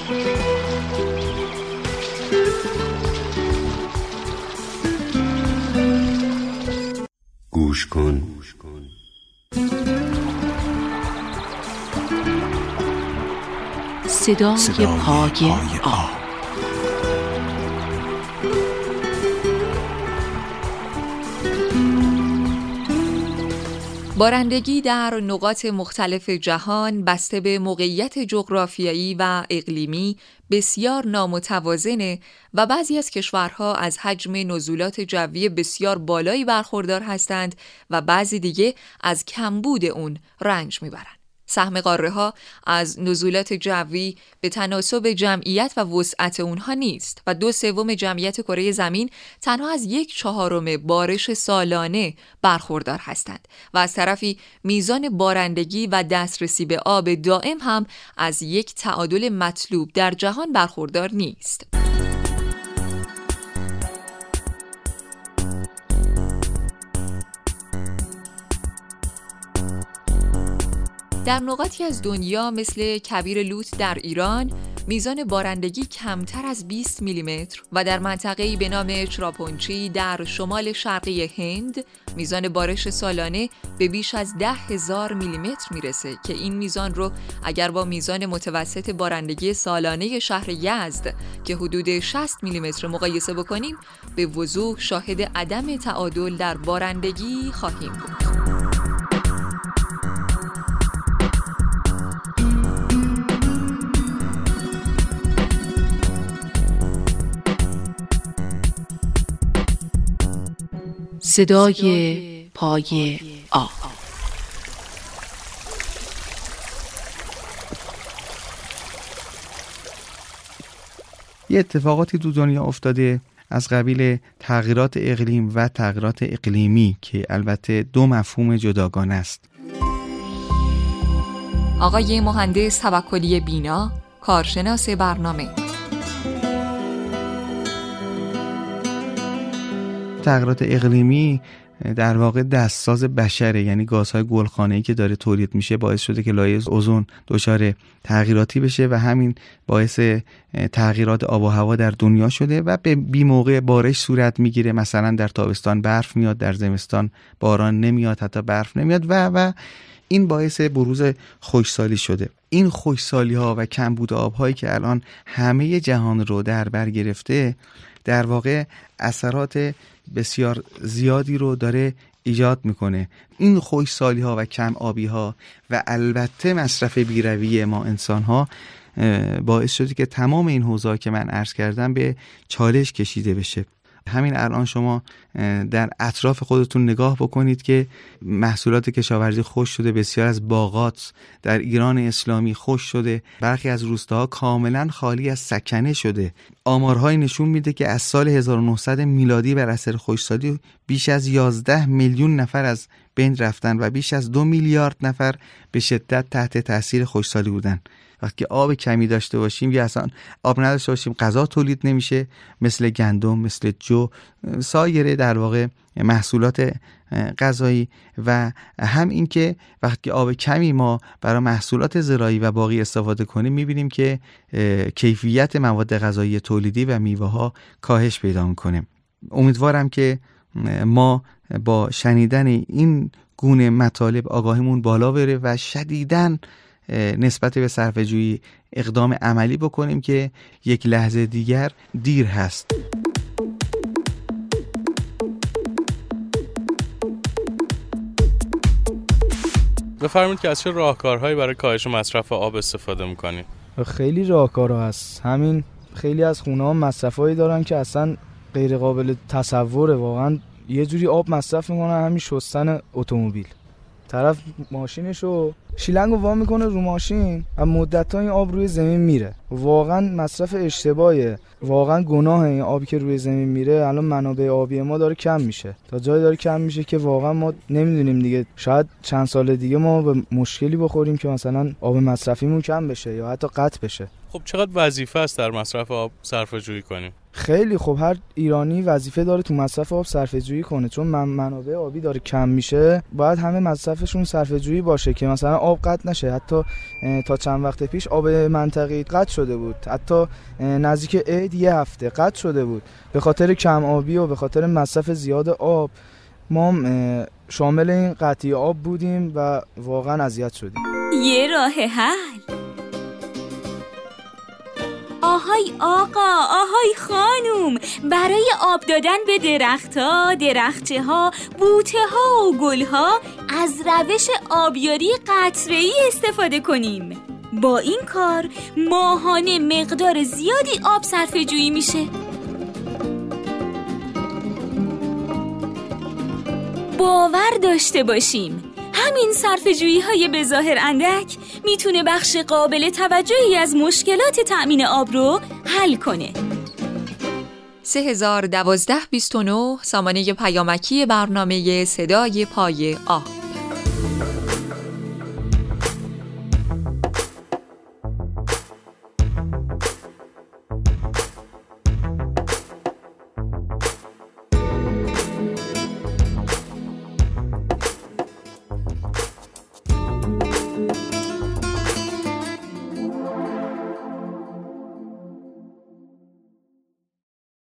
گوش کن. صدای پای آب. بارندگی در نقاط مختلف جهان بسته به موقعیت جغرافیایی و اقلیمی بسیار نامتوازنه و بعضی از کشورها از حجم نزولات جوی بسیار بالایی برخوردار هستند و بعضی دیگه از کمبود اون رنج میبرند. سهم قاره‌ها از نزولات جوی به تناسب جمعیت و وسعت اونها نیست و 2/3 جمعیت کره زمین تنها از 1/4 بارش سالانه برخوردار هستند و از طرفی میزان بارندگی و دسترسی به آب دائم هم از یک تعادل مطلوب در جهان برخوردار نیست. در نقاطی از دنیا مثل کویر لوت در ایران میزان بارندگی کمتر از 20 میلیمتر و در منطقه‌ای به نام چراپونچی در شمال شرقی هند میزان بارش سالانه به بیش از 10,000 میلیمتر میرسه که این میزان رو اگر با میزان متوسط بارندگی سالانه شهر یزد که حدود 60 میلیمتر مقایسه بکنیم به وضوح شاهد عدم تعادل در بارندگی خواهیم بود. صدای پای آب. یه اتفاقاتی تو دنیا افتاده از قبیل تغییرات اقلیم و تغییرات اقلیمی که البته دو مفهوم جداگانه است. آقای مهندس توکلی بینا، کارشناس برنامه. تغییرات اقلیمی در واقع دستساز بشره، یعنی گازهای گلخانه‌ای که داره تولید میشه باعث شده که لایه اوزون دچار تغییراتی بشه و همین باعث تغییرات آب و هوا در دنیا شده و به بی موقع بارش صورت میگیره. مثلا در تابستان برف میاد، در زمستان باران نمیاد، حتی برف نمیاد و این باعث بروز خشکسالی شده. این خشکسالی ها و کمبود آب‌هایی که الان همه جهان رو در بر گرفته در واقع اثرات بسیار زیادی رو داره ایجاد میکنه. این خشکسالی ها و کم آبی ها و البته مصرف بیرویه ما انسان ها باعث شده که تمام این حوزه‌ها که من عرض کردم به چالش کشیده بشه. همین الان شما در اطراف خودتون نگاه بکنید که محصولات کشاورزی خشک شده، بسیار از باغات در ایران اسلامی خشک شده، برخی از روستاها کاملا خالی از سکنه شده. آمارهایی نشون میده که از سال 1900 میلادی بر اثر خشکسالی بیش از 11 میلیون نفر از بین رفتن و بیش از 2 میلیارد نفر به شدت تحت تاثیر خشکسالی بودن. وقتی آب کمی داشته باشیم یا اصلا آب نداشته باشیم غذا تولید نمیشه، مثل گندم، مثل جو، سایر در واقع محصولات غذایی. و هم این که وقتی آب کمی ما برای محصولات زراعی و باغی استفاده کنیم میبینیم که کیفیت مواد غذایی تولیدی و میوه ها کاهش پیدا میکنه. امیدوارم که ما با شنیدن این گونه مطالب آگاهیمون بالا بره و شدیداً نسبت به صرفه‌جویی اقدام عملی بکنیم که یک لحظه دیگر دیر هست. بفرمایید که از چه راهکارهایی برای کاهش مصرف آب استفاده می‌کنید؟ خیلی راهکارها هست. همین خیلی از خونه‌ها مصرفایی دارن که اصلا غیر قابل تصوره. واقعا یه جوری آب مصرف میکنن، همین شستن اتومبیل. طرف ماشینشو شیلنگو وا میکنه رو ماشین و مدت‌ها این آب روی زمین میره. واقعا مصرف اشتباهه، واقعا گناه. این آبی که روی زمین میره الان منابع آبی ما داره کم میشه، تا جایی داره کم میشه که واقعا ما نمیدونیم دیگه. شاید چند سال دیگه ما به مشکلی بخوریم که مثلا آب مصرفیمون کم بشه یا حتی قطع بشه. خب چقدر وظیفه است در مصرف آب صرفه‌جویی کنیم؟ خیلی خب، هر ایرانی وظیفه داره تو مصرف آب صرفه‌جویی کنه، چون منابع آبی داره کم میشه. باید همه مصرفشون صرفه‌جویی باشه که مثلا آب قطع نشه. حتی تا چند وقت پیش آب منطقه‌ای قطع شده بود، حتی نزدیک عید یه هفته قطع شده بود به خاطر کم آبی و به خاطر مصرف زیاد آب. ما شامل این قطعی آب بودیم و واقعا اذیت شدیم. یه راه حل. آهای آقا، آهای خانوم، برای آب دادن به درخت‌ها، درختچه‌ها، بوته‌ها و گل‌ها از روش آبیاری قطره‌ای استفاده کنیم. با این کار ماهانه مقدار زیادی آب صرفه‌جویی میشه. باور داشته باشیم همین صرفه‌جویی‌های به ظاهر اندک میتونه بخش قابل توجهی از مشکلات تأمین آب رو حل کنه. 301229 سامانه پیامکی برنامه صدای پای آه.